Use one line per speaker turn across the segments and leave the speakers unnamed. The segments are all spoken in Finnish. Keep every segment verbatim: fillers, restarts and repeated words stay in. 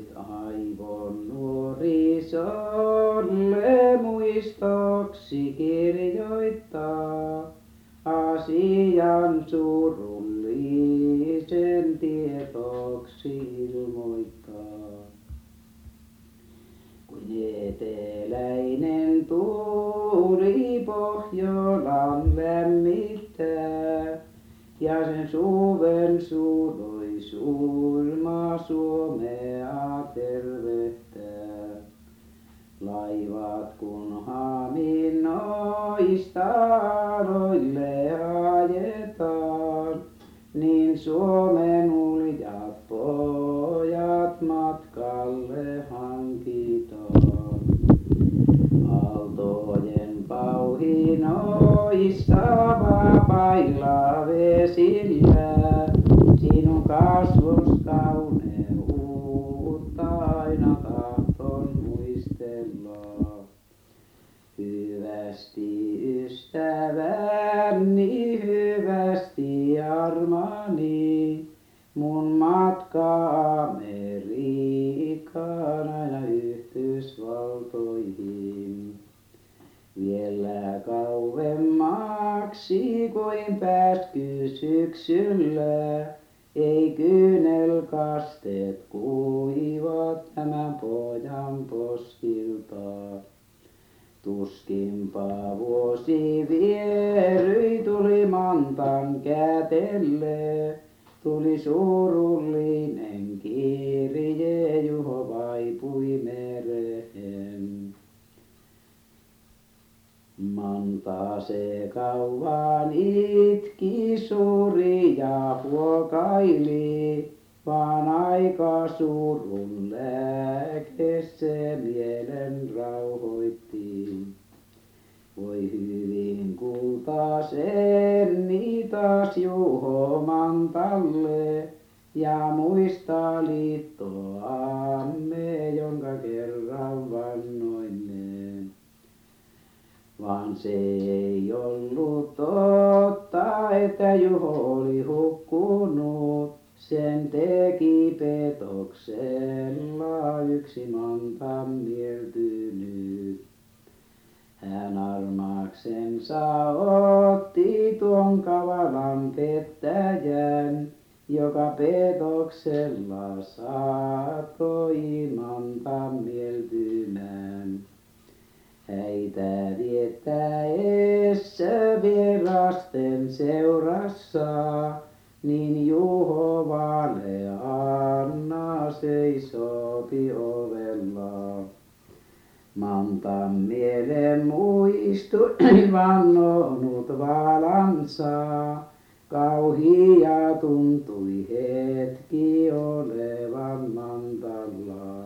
voit aivon nuorisolle muistoksi kirjoittaa asian surullisen tietoksi ilmoittaa. Kun eteläinen tuuli Pohjolan lämmittää ja sen suven suloisuus Suomea tervehtää. Laivat kun Haminoista aloille ajetaan, niin Suomen uljat pojat matkalle hankitaan. Aaltojen pauhinoissa vapailla vesillä sinun kasvos kauneutta aina tahton muistella. Hyvästi ystäväni, hyvästi armani, mun matka Amerikkaan aina Yhdysvaltoihin. Vielä kauemmaksi kuin pääsky syksyllä, ei kyynelkasteet kuiva tämän pojan poskilta. Tuskinpa vuosi vieryi tuli Mantan kätelle, tuli surullinen kirje, Juho vaipui mereen. Manta se kauan itki suuri ja huokaili, vaan aika surun lääke se mielen rauhoitti. Voi hyvin kultaseni taas Juho Mantalle, ja muista liittoamme, jonka kerran vannoimme. Vaan se ei ollut totta, että Juho oli hukkunut, sen teki petoksella yksi Mantan mieltynyt. Hän armaksensa otti tuon kavalan pettäjän, joka petoksella saattoi Mantan mieltymään. Häitä viettäessä vierasten seurassa, niin Juho Valeanna seisopi ovella. Mantan mielen muistui vannonut valansa, kauhia tuntui hetki olevan Mantalla.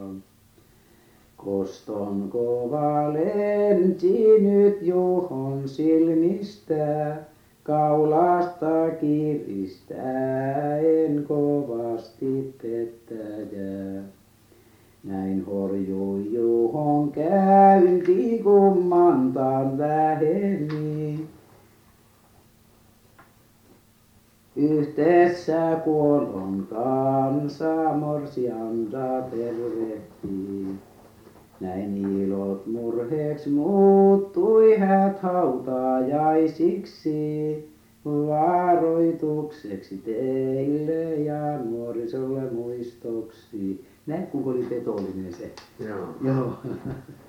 Koston kova lensi nyt Juhon silmistä, kaulasta kiristäen kovasti pettäjää. Näin horjui Juhon käynti, kun Mantan läheni. Yhdessä kuollon kanssa morsianta tervehti. Näin ilot murheeksi muuttui häät hautajaisiksi, varoitukseksi teille ja nuorisolle muistoksi. Näin kuinka oli petollinen se.
Joo.
Joo.